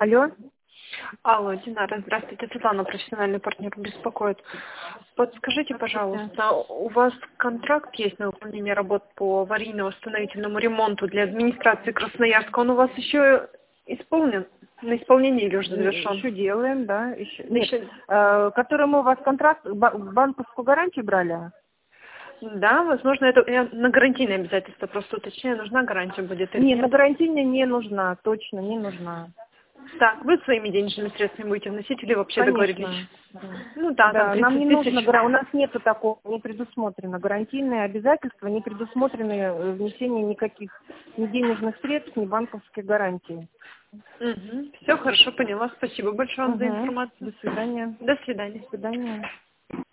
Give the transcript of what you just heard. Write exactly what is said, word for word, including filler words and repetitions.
Алло. Алло, Динара, здравствуйте. Светлана, профессиональный партнер, беспокоит. Подскажите, пожалуйста, у вас контракт есть на выполнение работ по аварийно-восстановительному ремонту для администрации Красноярска? Он у вас еще исполнен? На исполнение или уже завершен? Еще делаем, да. Еще. Нет, Еще... э, который мы у вас контракт, ба- банковскую гарантию брали? Да, возможно, это я на гарантийные обязательства просто уточняю, нужна гарантия будет или Нет, нет? на гарантийной не нужна, точно не нужна. Так, вы своими денежными средствами будете вносить или вообще договорились? Конечно. Да, Ну да, там Да, нам не тридцать нужно, тысяч. гара- у нас нету такого, не предусмотрено. Гарантийные обязательства не предусмотрены э, внесение никаких ни денежных средств, ни банковской гарантии. Угу. Все хорошо, поняла. Спасибо большое вам за Угу. информацию. До свидания. До свидания. До свидания.